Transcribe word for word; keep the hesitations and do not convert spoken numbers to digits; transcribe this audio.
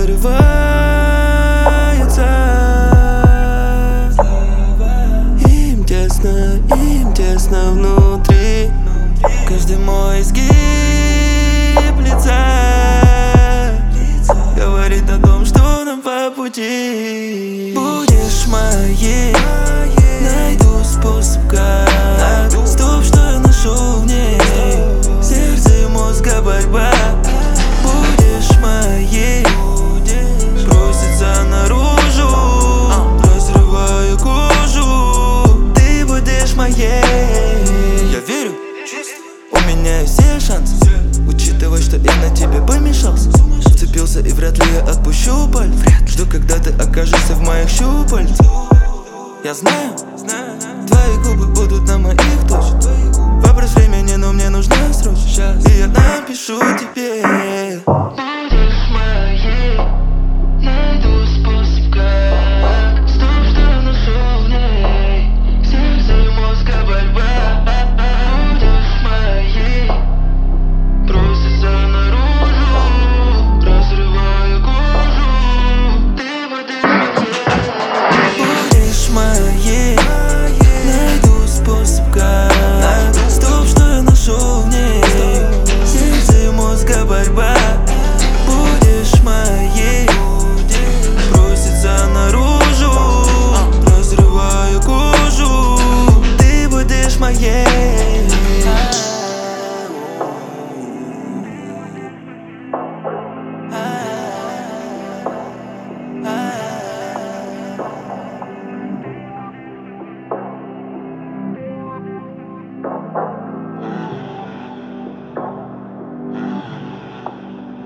прорывается. Им тесно, им тесно внутри. Каждый мой изгиб лица говорит о том, что нам по пути. Будешь моей, найду способ как. Стоп, что я нашел в ней. Сердце и мозга борьба. Будешь моей, просится наружу, разрываю кожу. Ты будешь моей. Я верю, у меня есть все шансы, учитывая, что я на тебе помешался. Вцепился и вряд ли я отпущу паль. Жду, когда ты окажешься в моих щупальцах. Я знаю, твои губы будут на моих точно. Вопрос времени, но мне нужна срочно. И я напишу тебе. Будешь моей, найду способ как. Стоп, что я нашел в ней. Сердце и мозга борьба. Будешь моей, просится наружу, разрываю кожу. Ты будешь моей. Найду способ как. Стоп, что я нашел в ней. Сердце и мозга борьба. Будешь моей, просится наружу, разрываю кожу. Ты будешь моей.